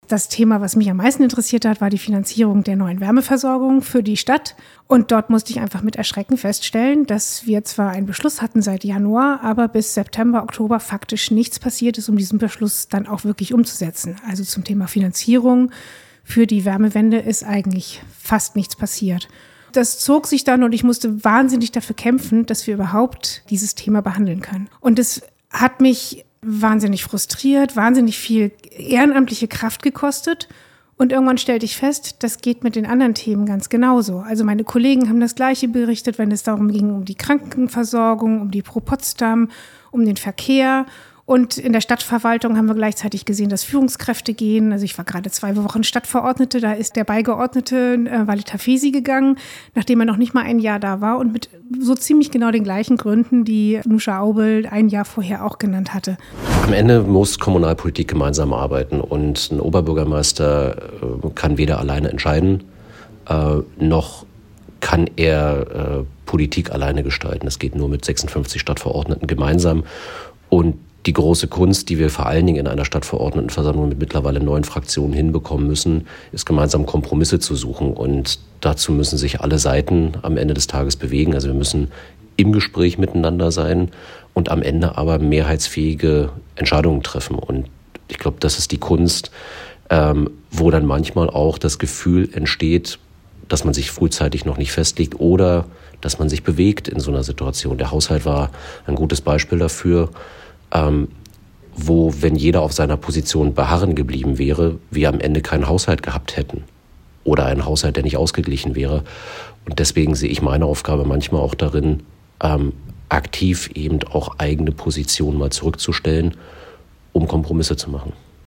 Das Thema, was mich am meisten interessiert hat, war die Finanzierung der neuen Wärmeversorgung für die Stadt. Und dort musste ich einfach mit Erschrecken feststellen, dass wir zwar einen Beschluss hatten seit Januar, aber bis September, Oktober faktisch nichts passiert ist, um diesen Beschluss dann auch wirklich umzusetzen. Also zum Thema Finanzierung für die Wärmewende ist eigentlich fast nichts passiert. Das zog sich dann und ich musste wahnsinnig dafür kämpfen, dass wir überhaupt dieses Thema behandeln können. Und es hat mich wahnsinnig frustriert, wahnsinnig viel ehrenamtliche Kraft gekostet. Und irgendwann stellte ich fest, das geht mit den anderen Themen ganz genauso. Also meine Kollegen haben das Gleiche berichtet, wenn es darum ging, um die Krankenversorgung, um die Pro Potsdam, um den Verkehr. Und in der Stadtverwaltung haben wir gleichzeitig gesehen, dass Führungskräfte gehen. Also ich war gerade 2 Wochen Stadtverordnete, da ist der Beigeordnete Walter Fesi gegangen, nachdem er noch nicht mal ein Jahr da war und mit so ziemlich genau den gleichen Gründen, die Nuscha Aubel ein Jahr vorher auch genannt hatte. Am Ende muss Kommunalpolitik gemeinsam arbeiten und ein Oberbürgermeister kann weder alleine entscheiden, noch kann er Politik alleine gestalten. Das geht nur mit 56 Stadtverordneten gemeinsam. Und die große Kunst, die wir vor allen Dingen in einer Stadtverordnetenversammlung mit mittlerweile 9 Fraktionen hinbekommen müssen, ist gemeinsam Kompromisse zu suchen. Und dazu müssen sich alle Seiten am Ende des Tages bewegen. Also wir müssen im Gespräch miteinander sein und am Ende aber mehrheitsfähige Entscheidungen treffen. Und ich glaube, das ist die Kunst, wo dann manchmal auch das Gefühl entsteht, dass man sich frühzeitig noch nicht festlegt oder dass man sich bewegt in so einer Situation. Der Haushalt war ein gutes Beispiel dafür, wo, wenn jeder auf seiner Position beharren geblieben wäre, wir am Ende keinen Haushalt gehabt hätten oder einen Haushalt, der nicht ausgeglichen wäre. Und deswegen sehe ich meine Aufgabe manchmal auch darin, aktiv eben auch eigene Positionen mal zurückzustellen, um Kompromisse zu machen.